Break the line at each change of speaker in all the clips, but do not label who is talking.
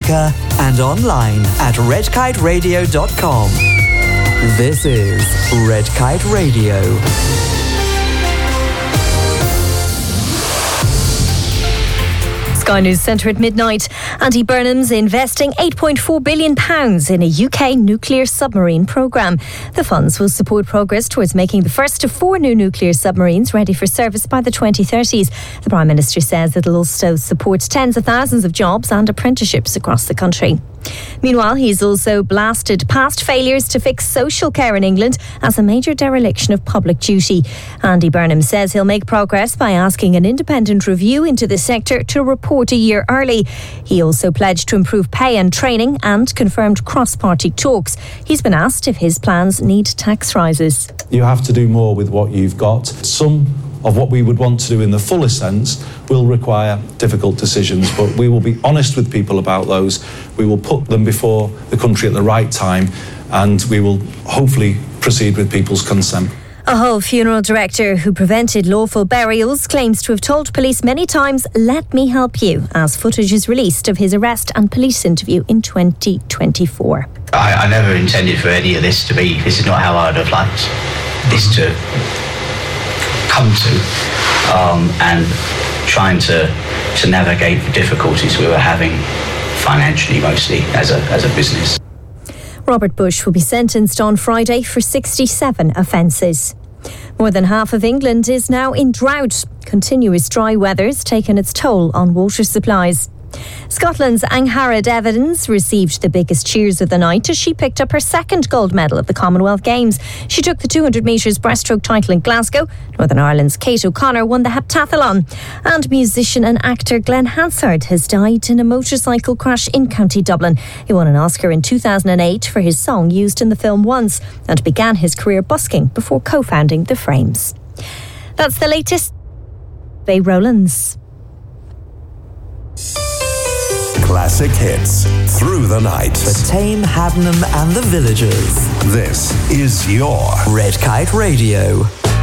America and online at redkiteradio.com. This is Red Kite Radio.
Sky News Centre at midnight. Andy Burnham's investing £8.4 billion in a UK nuclear submarine programme. The funds will support progress towards making the first of 4 new nuclear submarines ready for service by the 2030s. The Prime Minister says it'll also support tens of thousands of jobs and apprenticeships across the country. Meanwhile, he's also blasted past failures to fix social care in England as a major dereliction of public duty. Andy Burnham says he'll make progress by asking an independent review into the sector to report a year early. He also pledged to improve pay and training and confirmed cross-party talks. He's been asked if his plans need tax rises.
You have to do more with what you've got. Some of what we would want to do in the fullest sense will require difficult decisions, but we will be honest with people about those. We will put them before the country at the right time, and we will hopefully proceed with people's consent.
A Hull funeral director who prevented lawful burials claims to have told police many times, "Let me help you," as footage is released of his arrest and police interview in 2024.
I never intended for any of this to be, this is not how I'd have liked this to come to, and trying to navigate the difficulties we were having financially, mostly as a business.
Robert Bush will be sentenced on Friday for 67 offences. More than half of England is now in drought. Continuous dry weather's taken its toll on water supplies. Scotland's Angharad Evans received the biggest cheers of the night as she picked up her second gold medal at the Commonwealth Games. She took the 200 metres breaststroke title in Glasgow. Northern Ireland's Kate O'Connor won the heptathlon. And musician and actor Glenn Hansard has died in a motorcycle crash in County Dublin. He won an Oscar in 2008 for his song used in the film Once and began his career busking before co-founding The Frames. That's the latest. Bay Rowlands.
Classic hits through the night.
For Tame, Haddenham and the Villagers.
This is your
Red Kite Radio.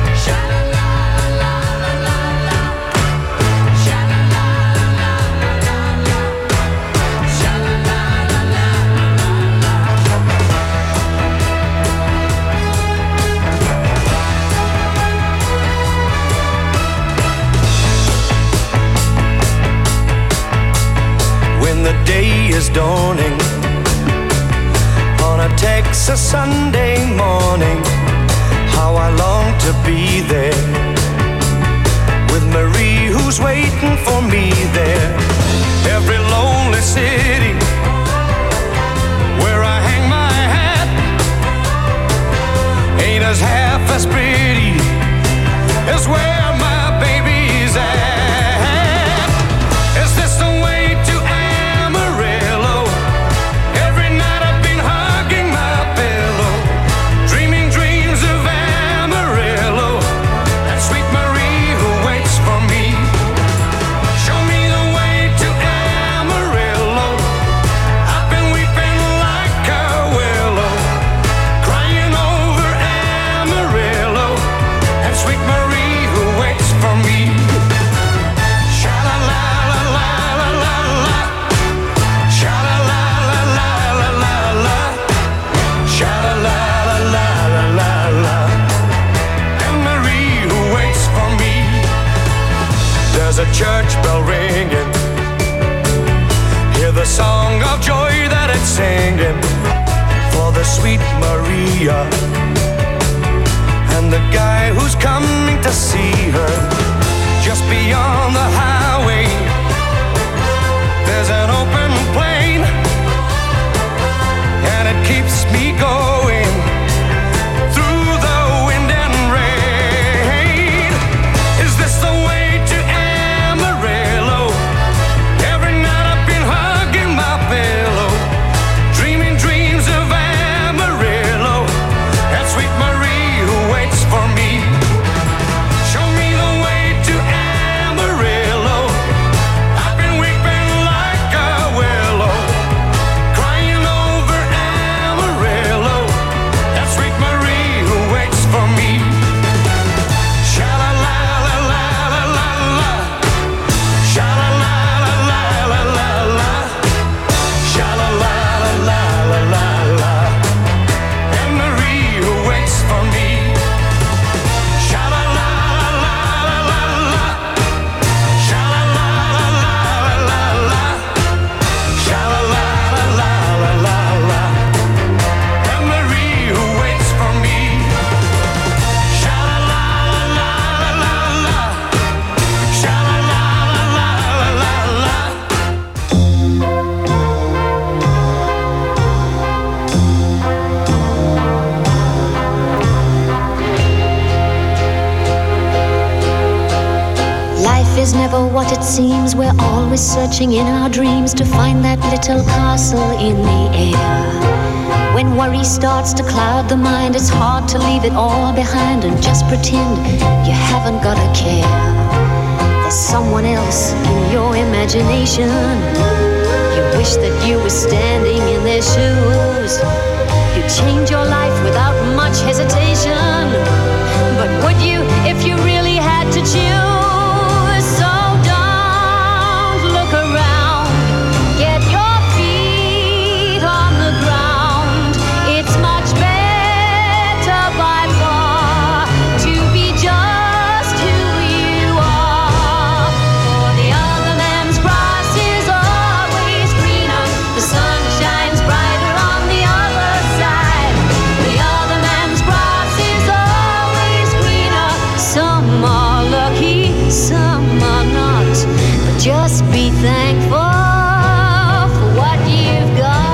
Is dawning on a Texas Sunday morning. How I long to be there with Marie, who's waiting for me there. Every lonely city where I hang my hat ain't as half as pretty as where my baby's at. Is this the way to
never what it seems. We're always searching in our dreams to find that little castle in the air. When worry starts to cloud the mind, it's hard to leave it all behind and just pretend you haven't got a care. There's someone else in your imagination. You wish that you were standing in their shoes. You'd change your life without much hesitation. But would you if you really had to choose? So don't look around. Get your feet on the ground. It's much better by far to be just who you are. For the other man's grass is always greener. The sun shines brighter on the other side. The other man's grass is always greener. Some are lucky, some are not. But just be thankful for what you've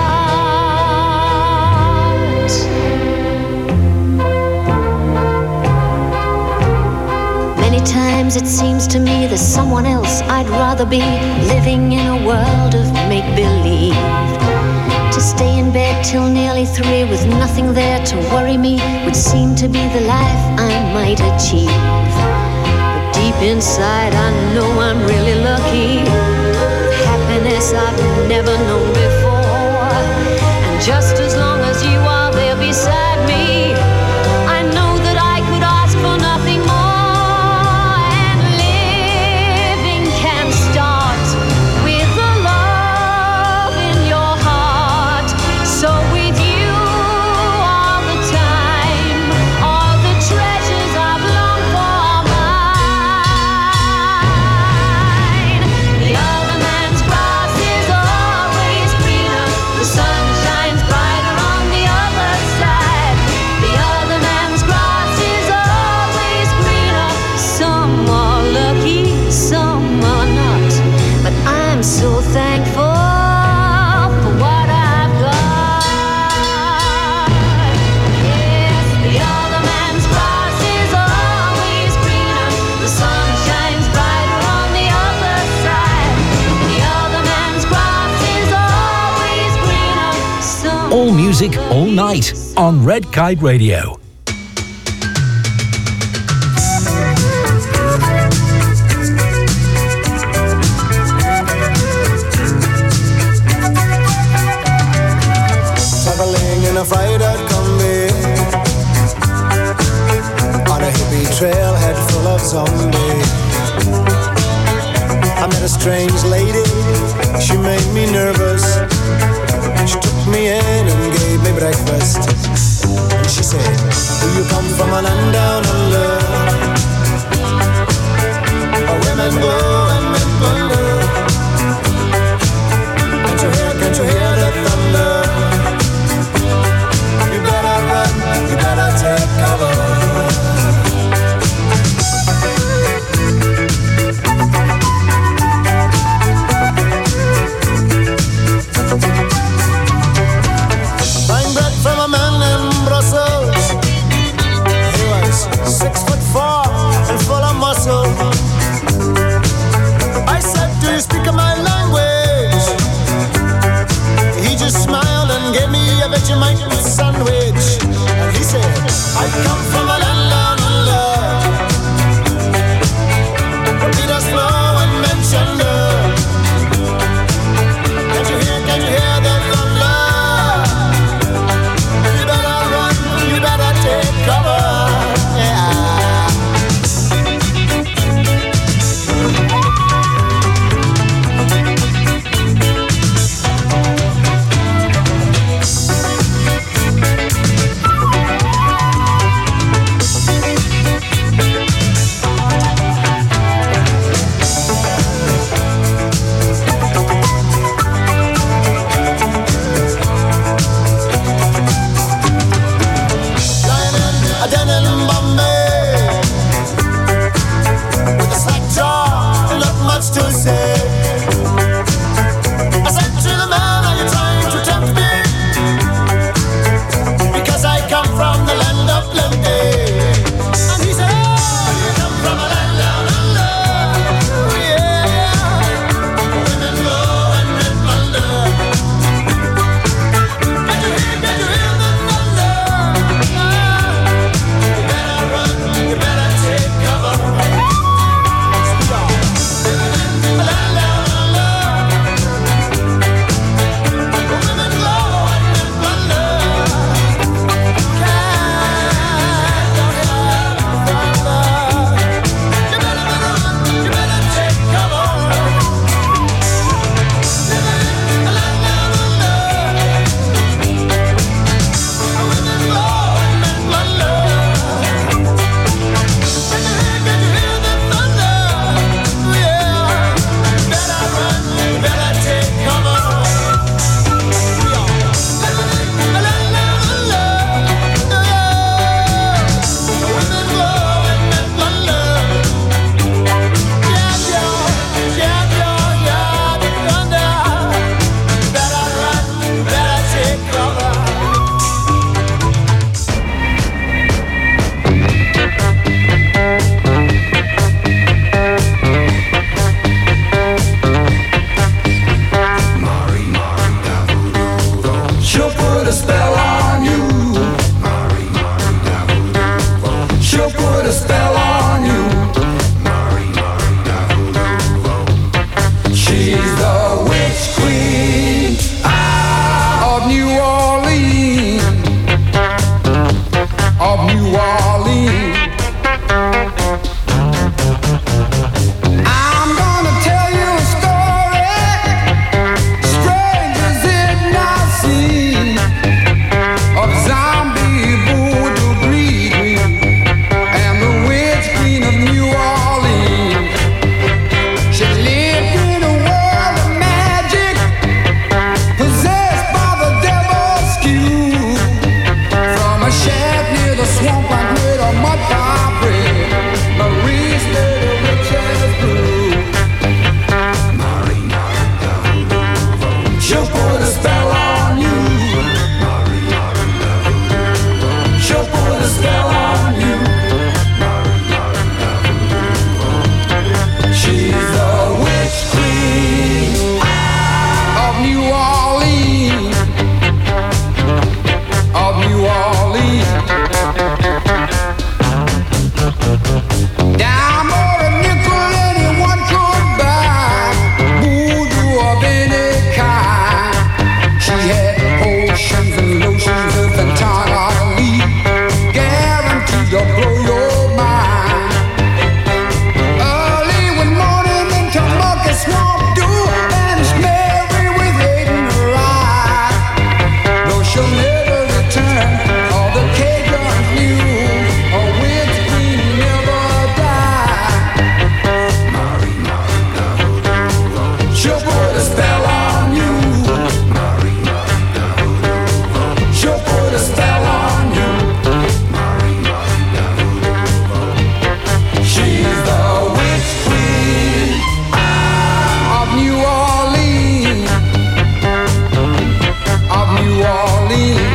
got. Many times it seems to me there's someone else I'd rather be, living in a world of make-believe. To stay in bed till nearly 3 with nothing there to worry me would seem to be the life I might achieve. But deep inside I know I'm really lucky, with happiness I've never known before. And just as long as you are there beside me, I know that I could ask for nothing more. And living can start with the love in your heart. So with you all the time, all the treasures I've longed for are mine. The other man's grass is always greener. The sun shines brighter on the other side. The other man's grass is always greener. Some are lucky, some are not. But I'm so thankful for what I've got. Yes, the other man's grass is always greener. The sun shines brighter on the other side. The other man's grass is always greener. Some
All music, all night on Red Kite Radio.
Traveling in a fried-out combi on a hippie trailhead full of zombies. I met a strange lady, she made me nervous. She took me in and gave me breakfast. And she said, do you come from a land down under, where women go and men wonder? Can't you hear the thunder? You better run, you better take cover.
put a spell on you. She'll put a spell on you. She's the witch queen of New Orleans, of New Orleans. I'm gonna tell you a story strangers did not see, of zombie voodoo greed and the witch queen of New Orleans. She lived in a world of magic, possessed by the devil's skew. From a shack near the swampland made of mud pie bread, Marie stayed a witch as blue. She'll put a spell on you. She'll put a spell on you. She's the witch queen of New Orleans, of New Orleans. Dime or a nickel anyone could buy, voodoo of any kind. She had potions and lotions of the Tanali, guaranteed to blow your mind. Early one morning into Monkey Swamp Dew, vanished Mary with hate in her eye. No, she'll never return, all the Cajuns knew, a witch queen never died. She'll put a spell on you. She'll put a spell on you. She's the witch queen of New Orleans, of New Orleans.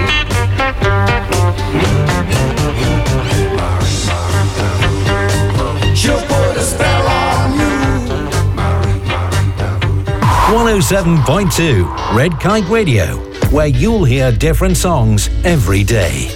She'll put a spell on you.
107.2 Red Kite Radio, where you'll hear different songs every day.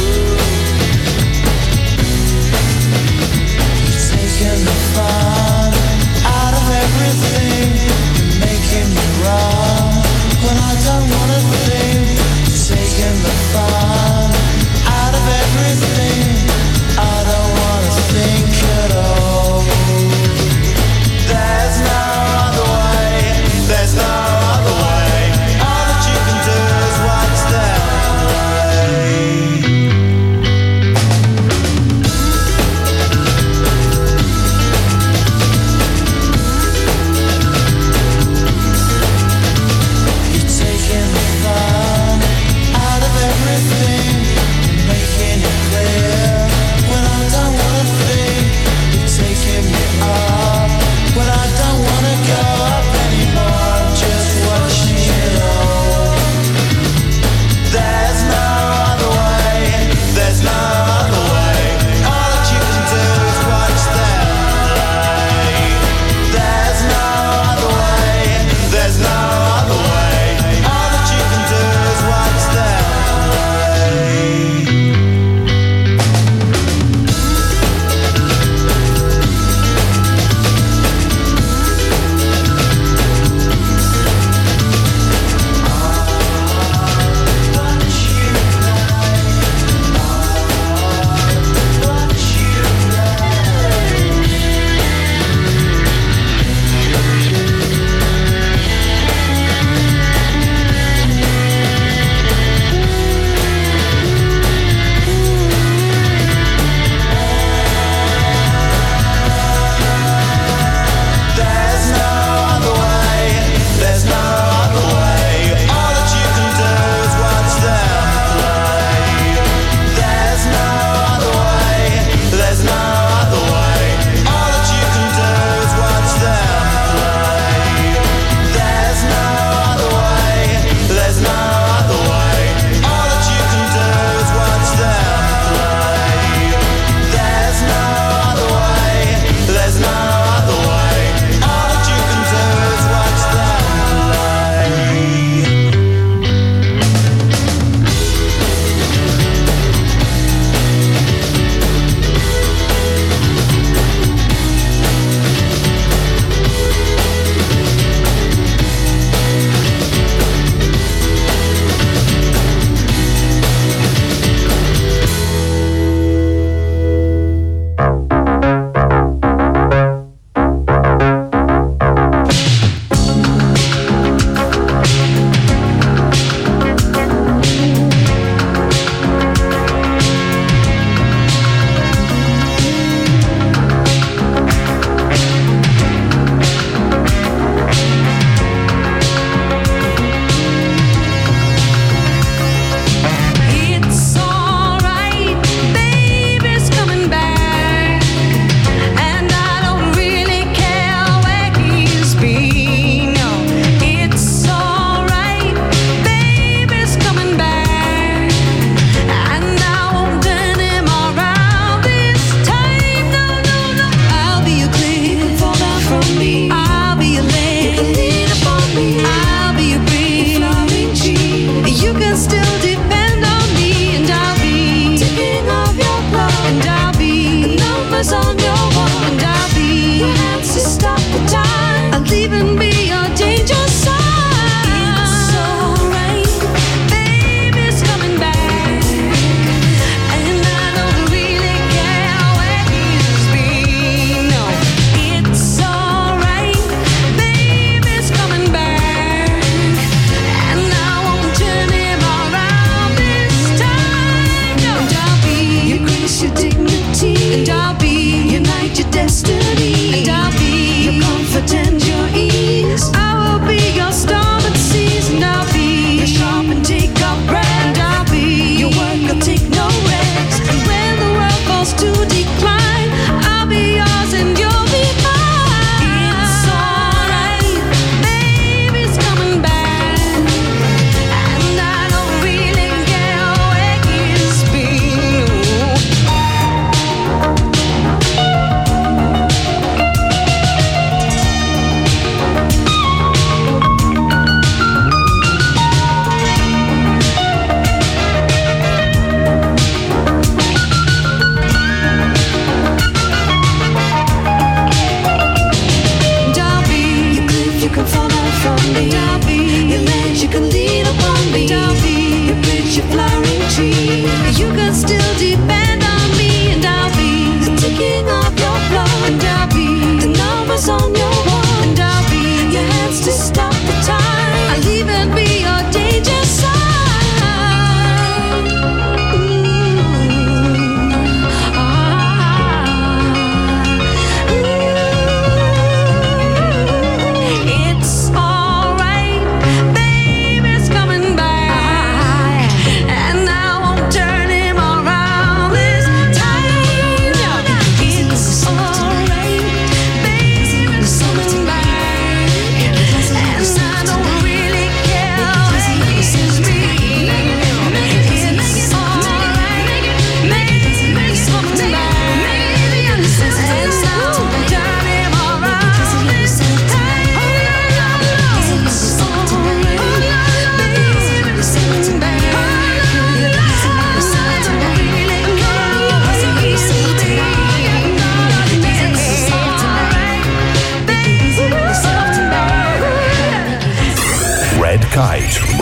Taking the fun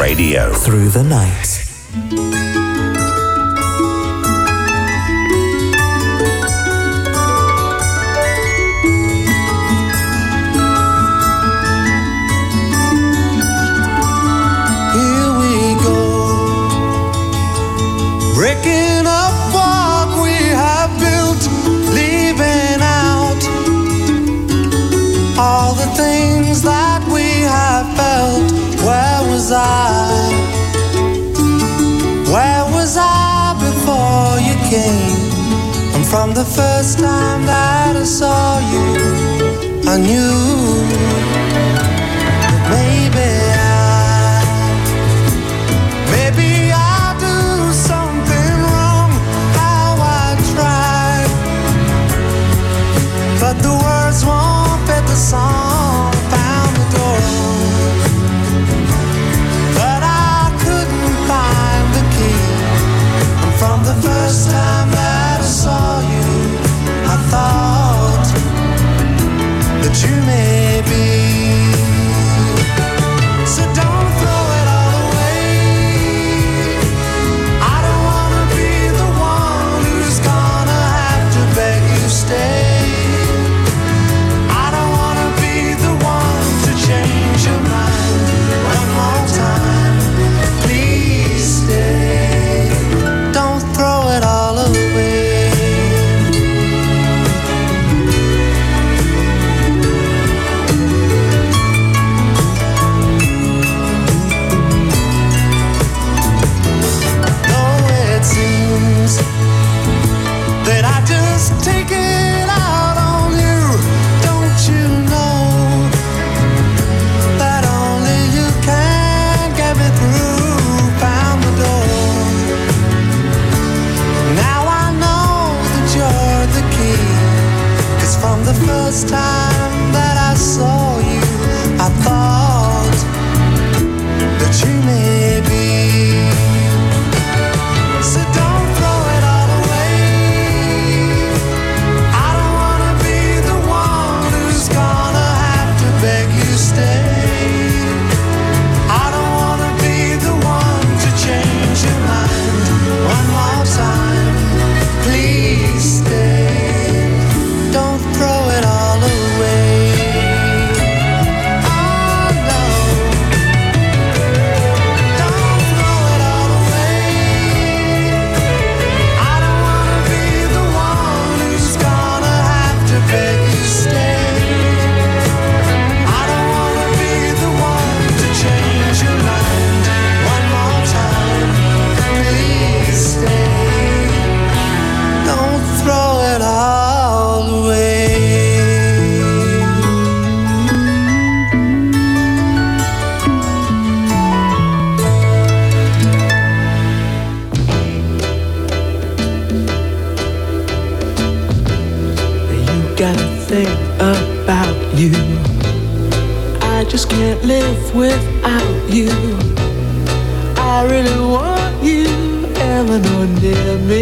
Radio.
Through the night.
Breaking up what we have built, leaving out all the things that we have felt. Where was I? Where was I before you came? And from the first time that I saw you, I knew that maybe I do something wrong. How I tried, but the words won't fit the song. Found the door, but I couldn't find the key. And from the first time that I saw you, I thought that you may be. So don't throw it all away. I don't wanna be the one who's gonna have to beg you stay. I don't wanna be the one to change your mind. One more time, please stay. Don't throw it all away. That I just take it out on you. Don't you know that only you can get me through? Found the door. Now I know that you're the key. 'Cause from the first time that I saw you, I thought that you may be. So don't throw it all away. I don't wanna be the one who's gonna have to beg you stay. I don't wanna be the one to change your mind. One more time, please stay. Don't throw it all away. Oh no. Don't throw it all away. I don't wanna be the one who's gonna have to beg you stay. I don't wanna be the one to change your mind. One more time, please stay. Don't throw it all away.
You gotta think about you. I just can't live without you. I really want you, Eleanor, near me.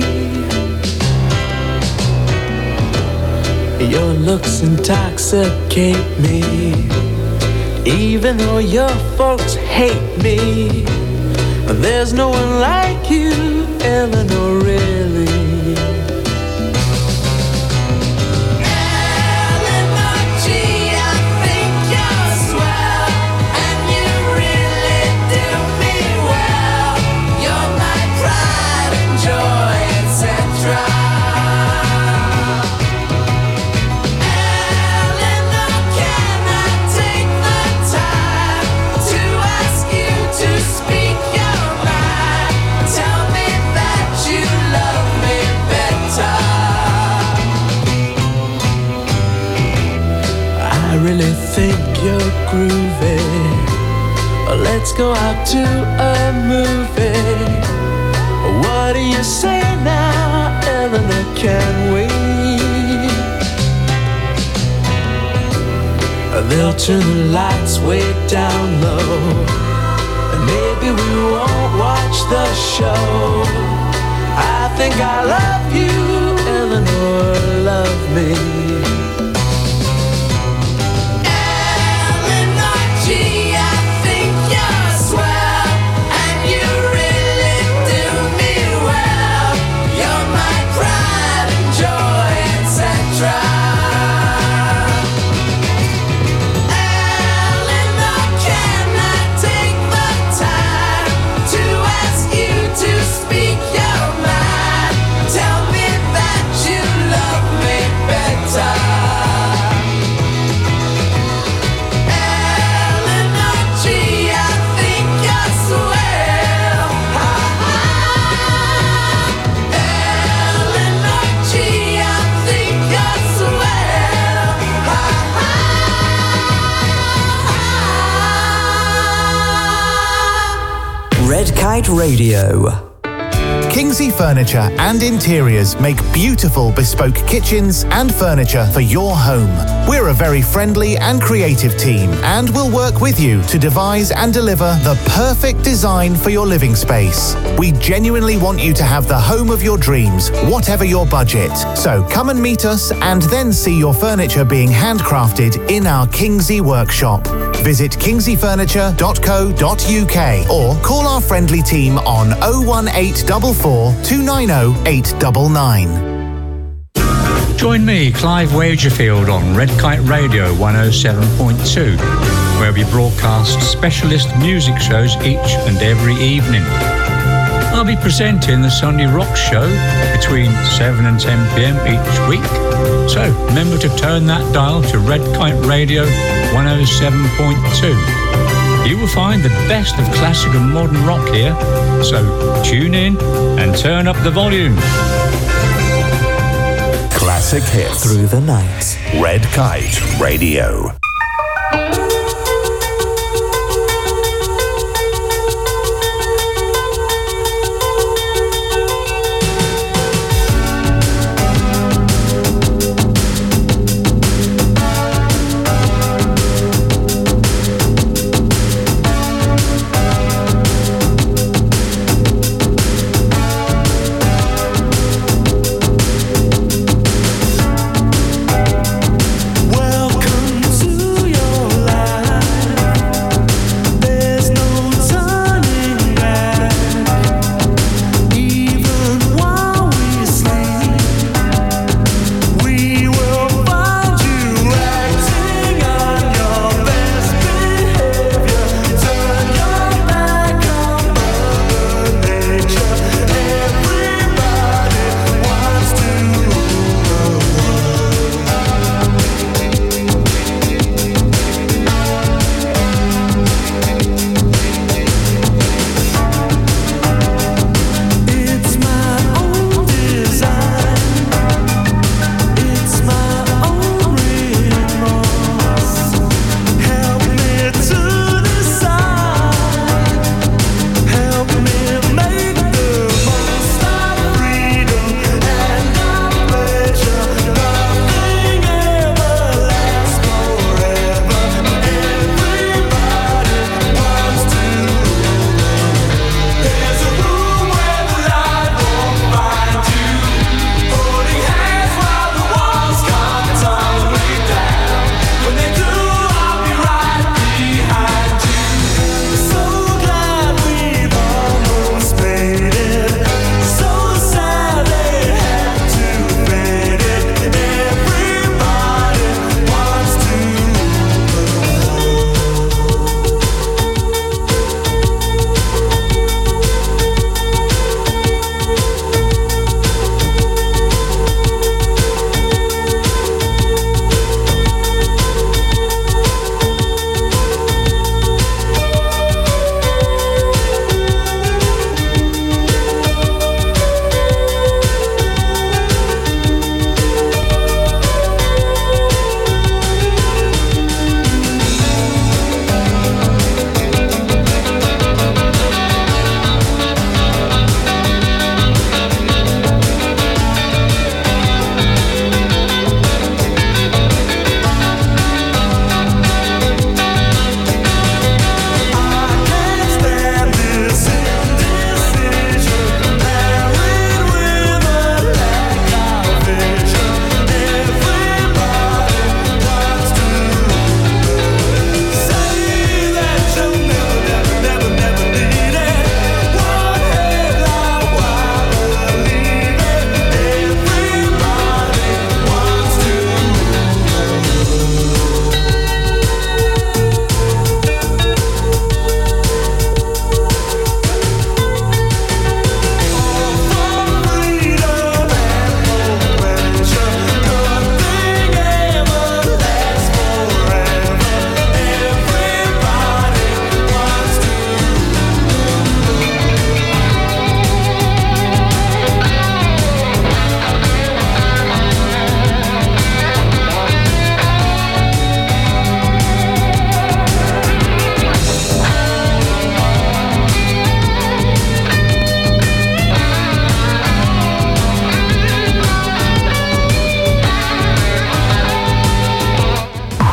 Your looks intoxicate me. Even though your folks hate me, there's no one like you, Eleanor, really. Groovy. Let's go out to a movie. What do you say now, Eleanor? Can we? They'll turn the lights way down low, and maybe we won't watch the show. I think I love you, Eleanor, love me.
Eleanor G, I think you're swell.
Kite Radio.
Kingsley Furniture and Interiors make beautiful bespoke kitchens and furniture for your home. We're a very friendly and creative team and will work with you to devise and deliver the perfect design for your living space. We genuinely want you to have the home of your dreams, whatever your budget. So come and meet us and then see your furniture being handcrafted in our Kingsley workshop. Visit kingsleyfurniture.co.uk or call our friendly team on 01844 290 899.
Join me, Clive Wagerfield, on Red Kite Radio 107.2, where we broadcast specialist music shows each and every evening. I'll be presenting the Sunday Rock Show between 7 and 10 p.m. each week. So remember to turn that dial to Red Kite Radio 107.2. You will find the best of classic and modern rock here. So tune in and turn up the volume.
Classic hits
through the night.
Red Kite Radio.
Welcome to your life.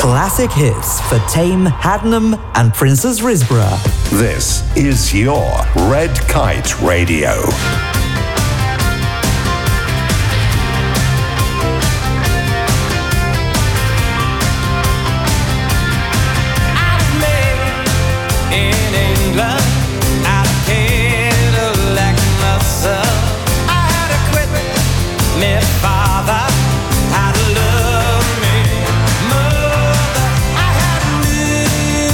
Classic hits for Tame, Haddenham and Princess Risborough.
This is your Red Kite Radio.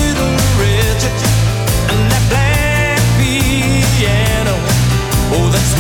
That's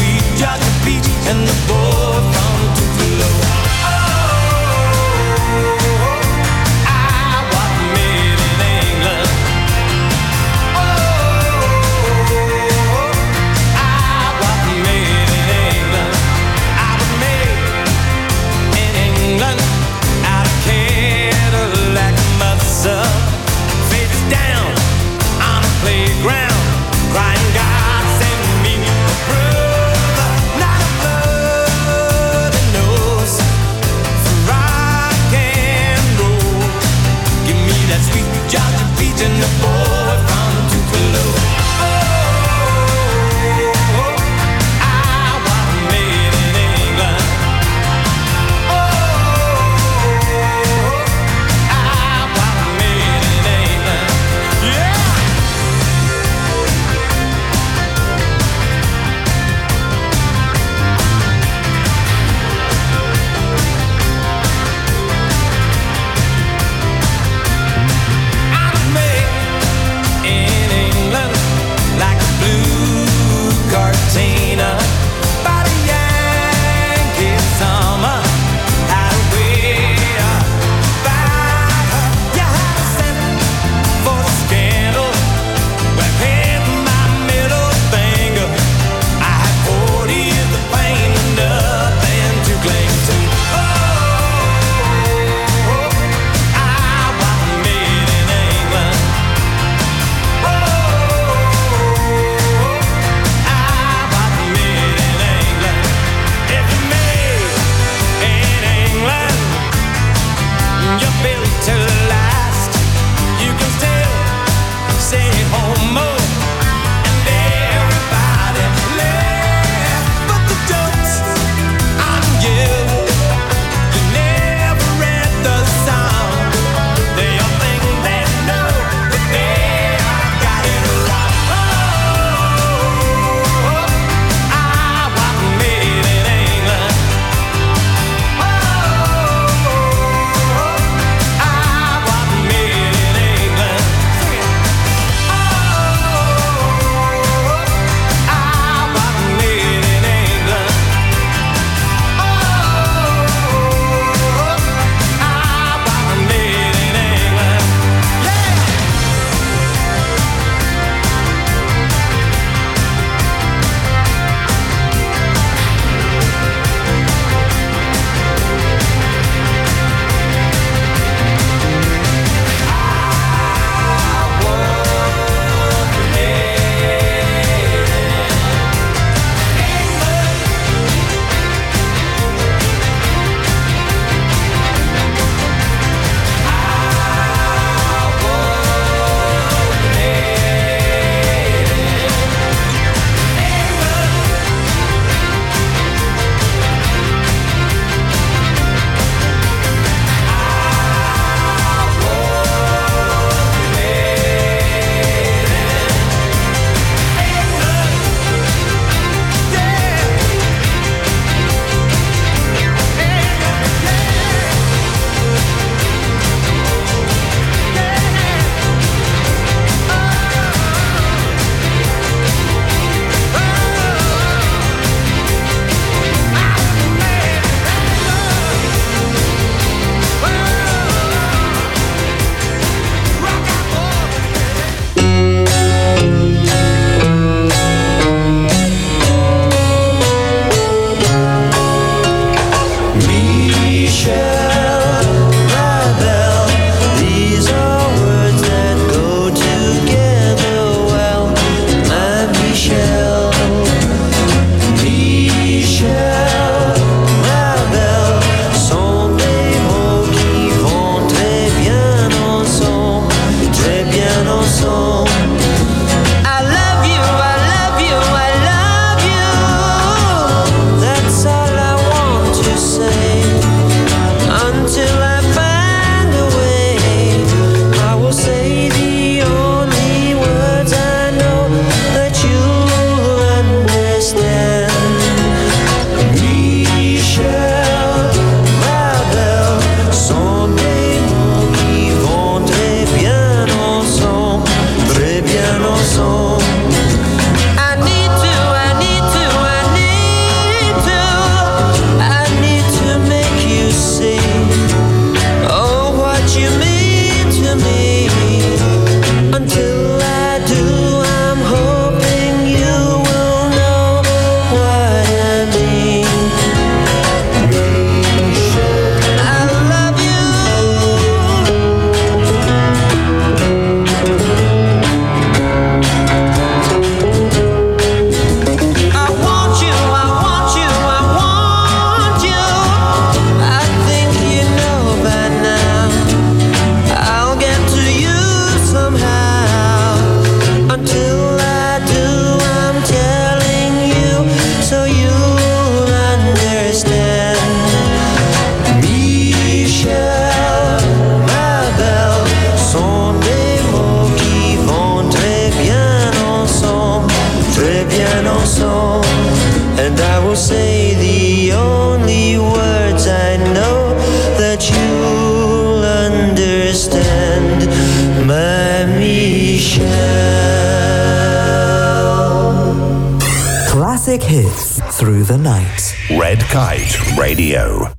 Classic hits through the night.
Red Kite Radio.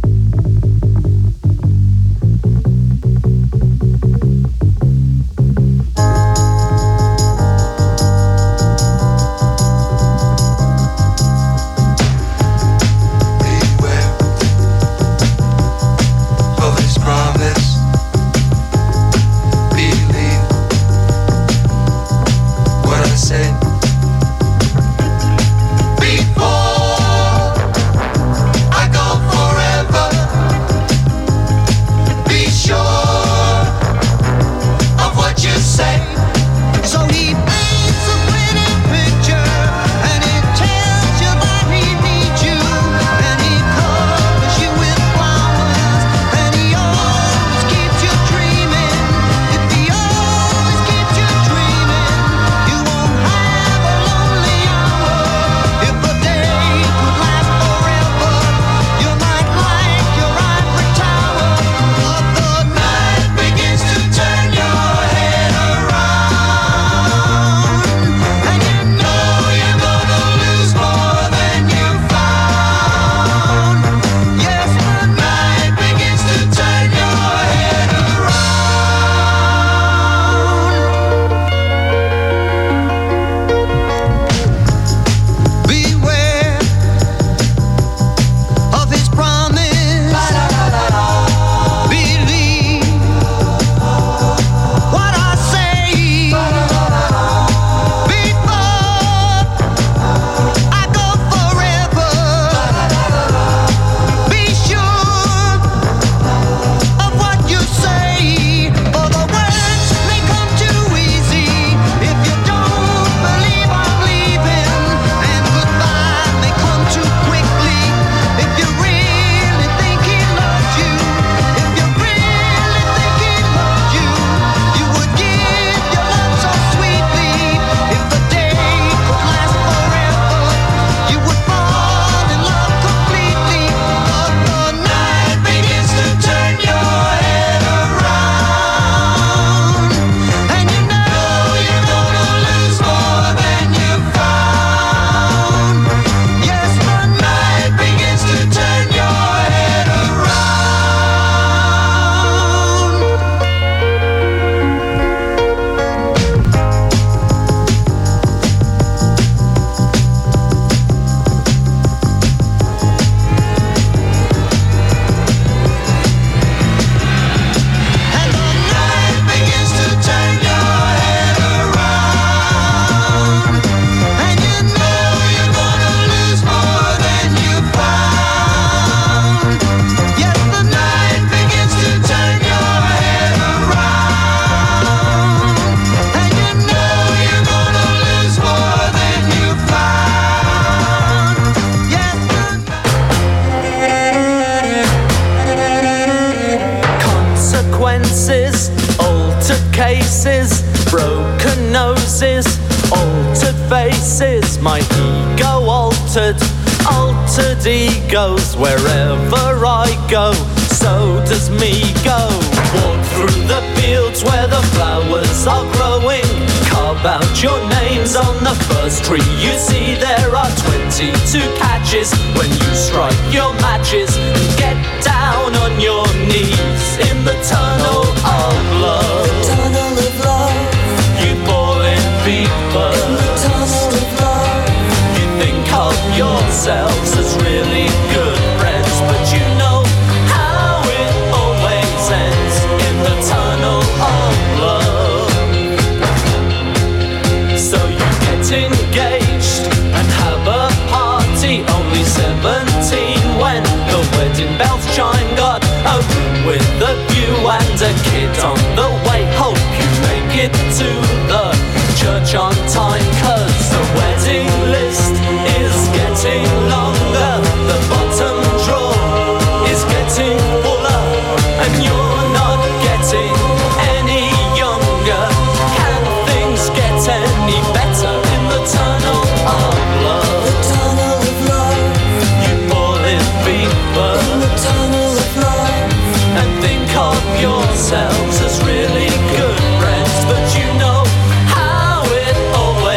cases, broken noses, altered faces, my ego altered, altered egos. Wherever I go, so does me go. Walk through the fields where the flowers are growing, carve out your names on the first tree you see. There are 22 catches when you strike your matches and get down on your knees in the tunnel of love.
The tunnel of love.
You fall in fever.
In the tunnel of love.
You think of yourselves as really good friends, but you know how it always ends in the tunnel of love. So you get engaged and have a party, only 17 when the wedding bells chime. Got a room with a view and a kid on the way. Hope you make it to the church on time, 'cause the wedding list is getting longer, the bottom drawer is getting fuller, and you're not getting any younger. Can things get any better in the tunnel of love?
The tunnel of love.
You fall in fever
in the tunnel of love,
and think of yourselves as really good friends, but you know how it always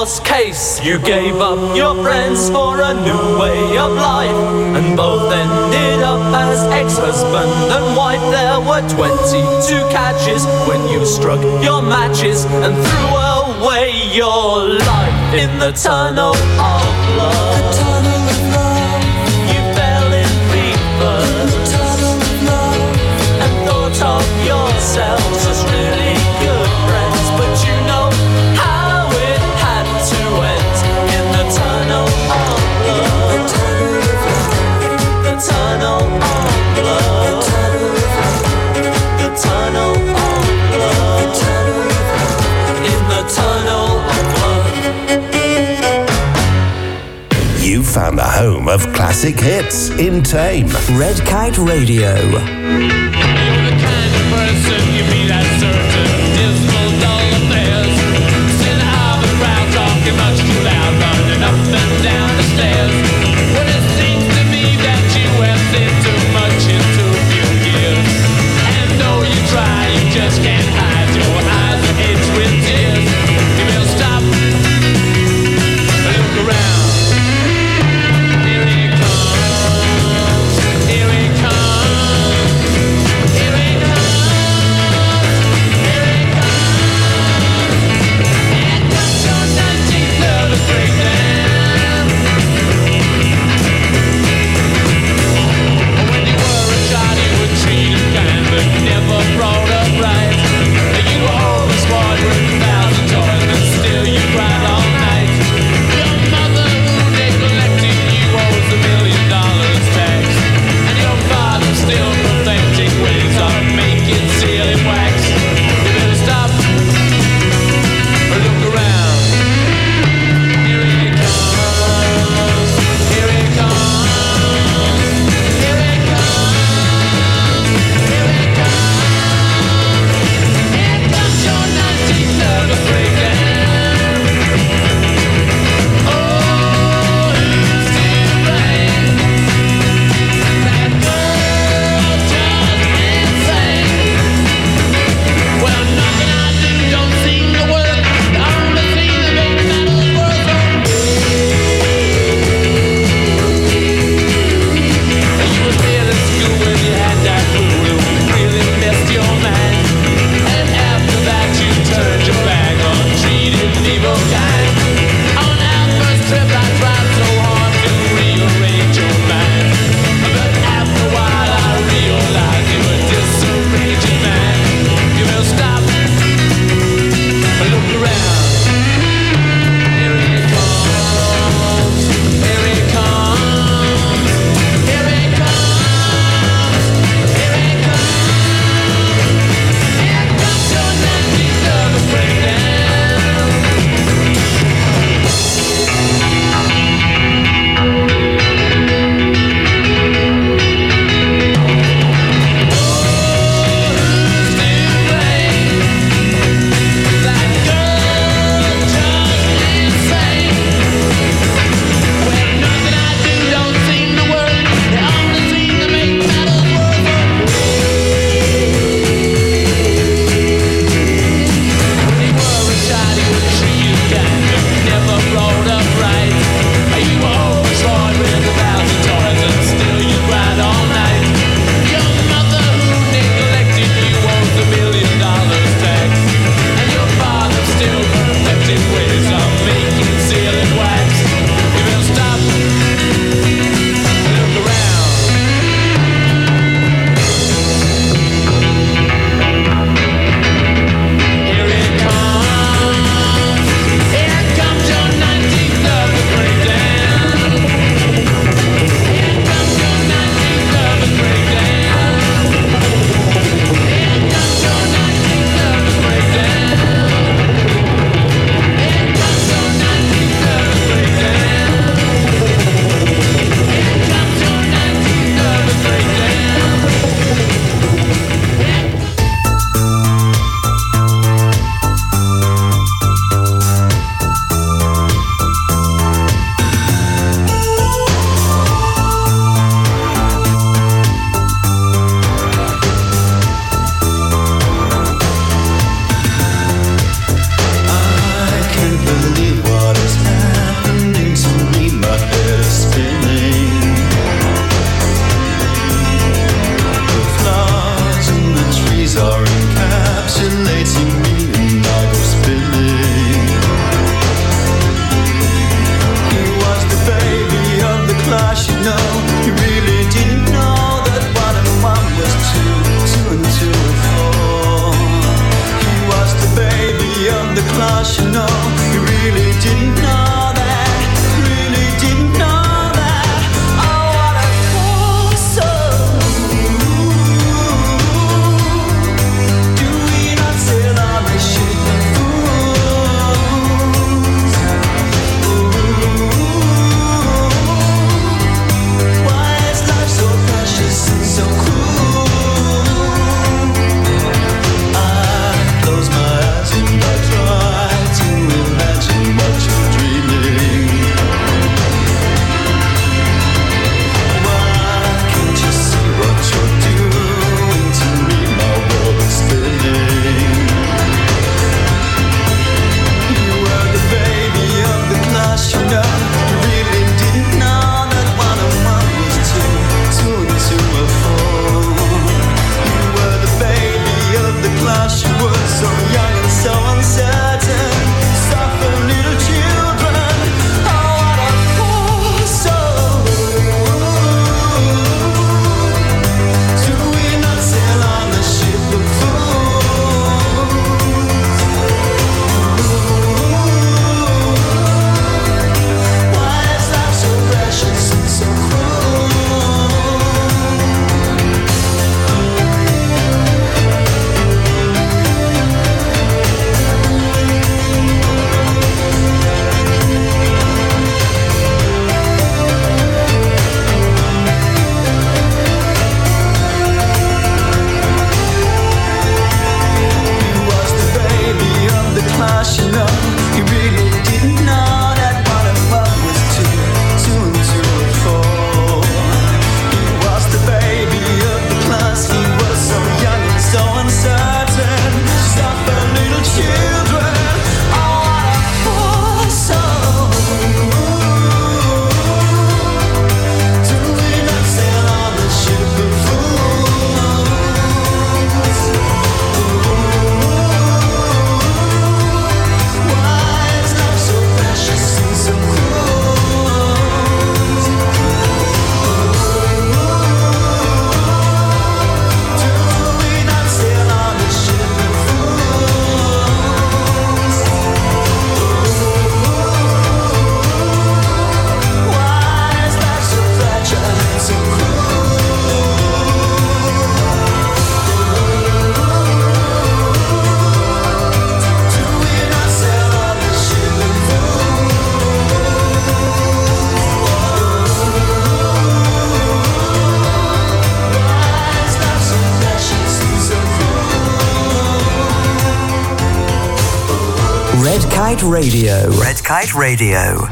divorce case. You gave up your friends for a new way of life, and both ended up as ex-husband and wife. There were 22 catches when you struck your matches and threw away your life in the tunnel of love. The tunnel of love. You fell in fever. The tunnel of love. And thought of yourselves as really good friends, but you know how it had to end in the tunnel of love. The tunnel of love. The tunnel of love. The tunnel of love. In the tunnel of love.
You found the home of classic hits in Tame.
Red Kite Radio.
Much too loud, running up and down the stairs. Well, it seems to me that you have said too much in too few years. And though you try, you just can't hide your eyes itch with tears. You will stop, look around. Here he comes, here he comes, here he comes, here he comes. And comes your 19th
Kite Radio. Red Kite Radio.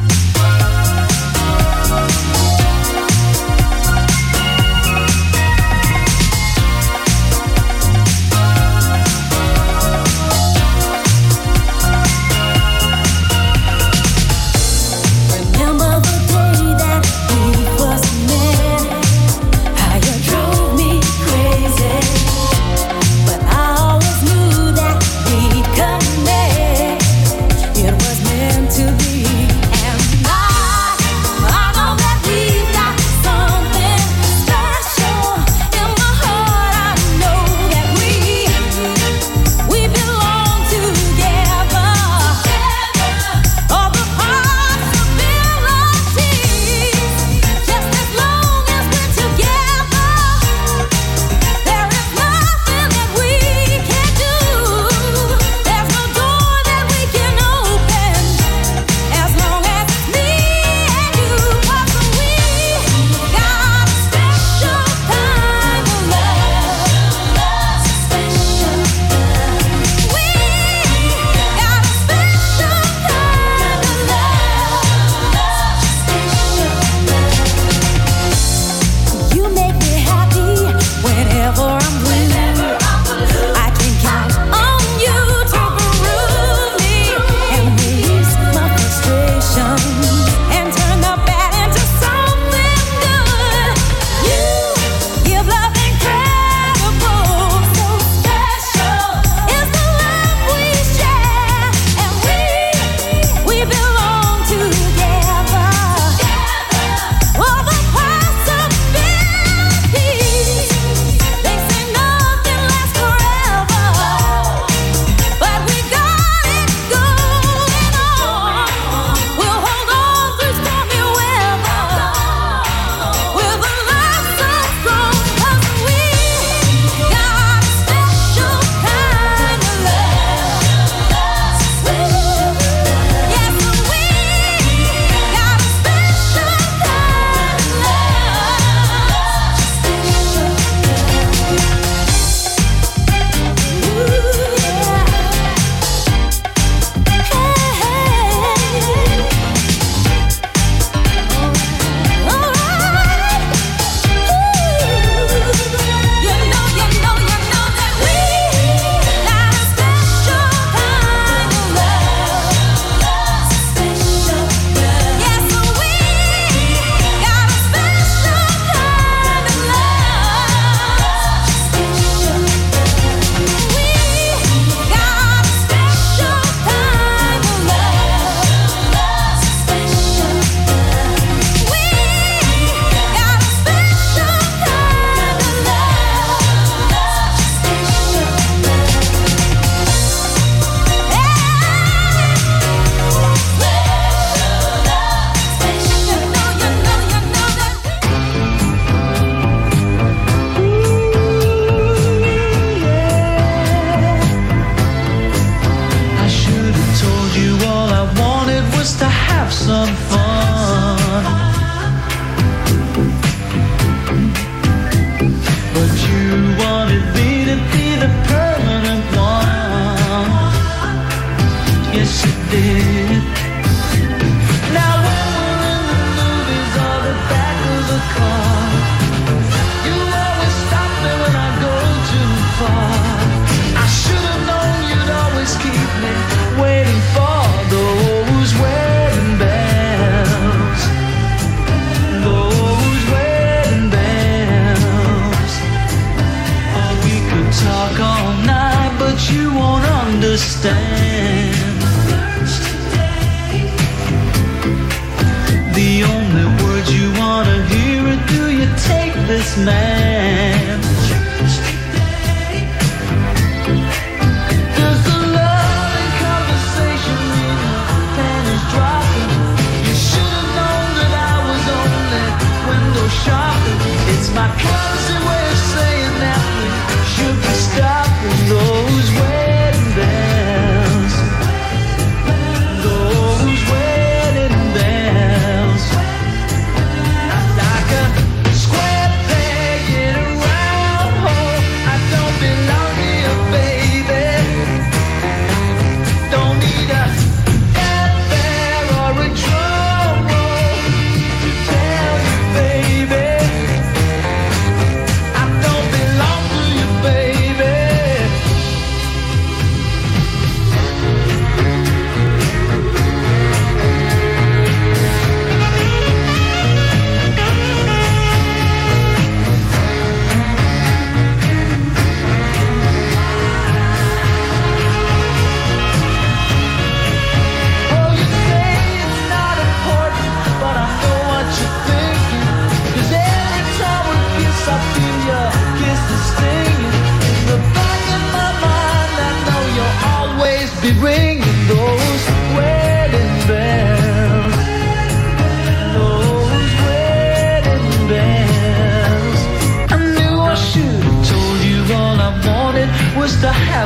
Like a square peg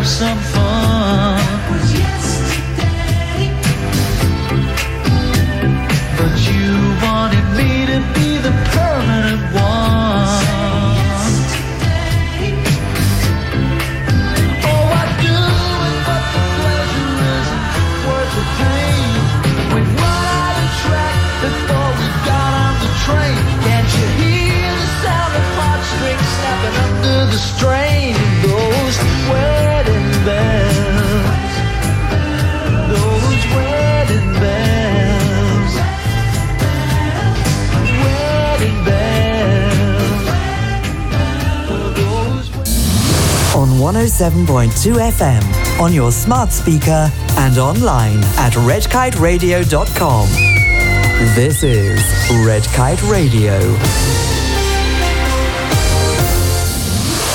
have some fun. But you wanted me to be the permanent one. Oh, I do it, but the pleasure isn't worth the pain. We'd run out of track before we got on the train. Can't you hear the sound of heartstrings snapping under the strain? Those wedding bells, those wedding bells, wedding bells, those
On 107.2 FM, on your smart speaker and online at redkiteradio.com. This is Red Kite Radio.